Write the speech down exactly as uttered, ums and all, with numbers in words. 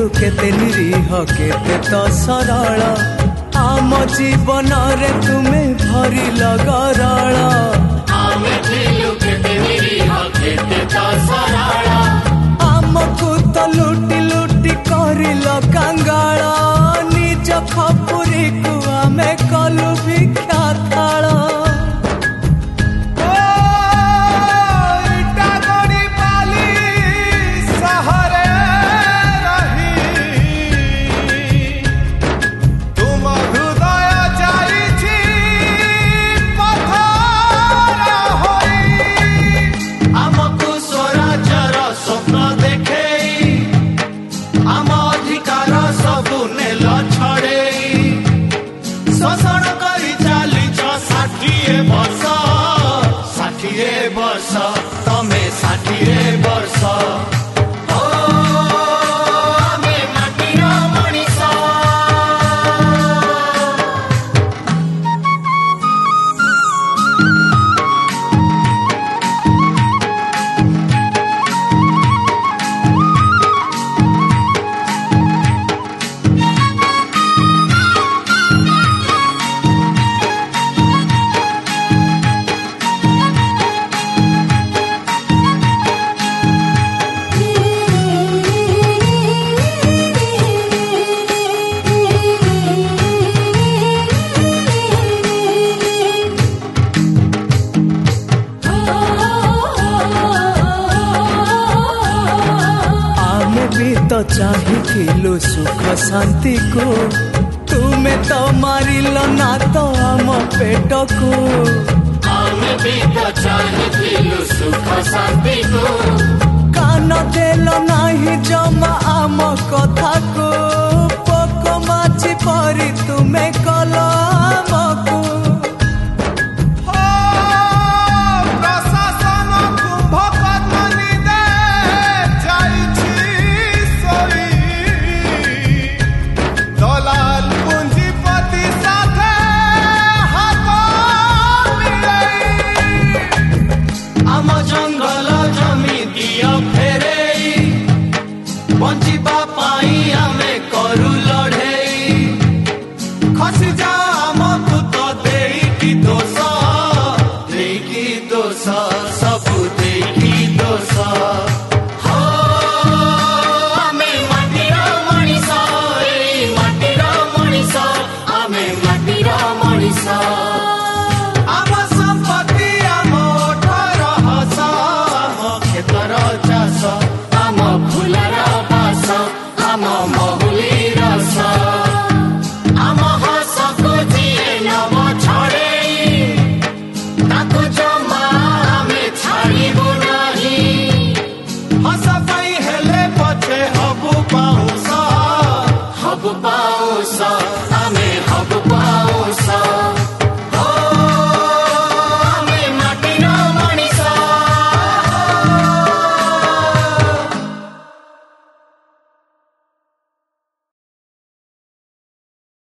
ଥିଲୁ କେତେ ନିରୀହ କେତେ ତ ସରଳ ଆମ ଜୀବନରେ ତୁମେ ଭରିଲ ଗରଳ ଆମେ ଥିଲୁ କେତେ ନିରୀହ କେତେ ତ ସରଳ ଆମକୁ ତ ଲୁଟି ଲୁଟି କରିଲ କାଙ୍ଗାଳ ନିଜ ଖପୁରୀକୁ ଆମେ କଲୁ ଭିକ୍ଷା ଥାଳ तमे षाठिए वर्ष तो चाहिथिलु सुख शांति को तुमे तो मारिल ना तो आम पेट को आमे भी तो चाहिथिलु सुख शांति को कान देल नाही जमा आम कथा को पोक माछी परी तुमे कल आमको बंचिबा पाई आमे करू लड़े खसी जा हमकु तो देकी दोष देकी दोष सब देकी दोष हो आमे माटीर मनीष ए माटीर मनीष आमे माटीर मनीष आम संपत्ति आम ओठर हस आम खेतर चाष आम फुलर आम महुली रस आम हस को जीए नव छड़े ताको जमा आमे छाड़िबु नहीं हस पाई हेले पछे हबु पाउस हबु पाउस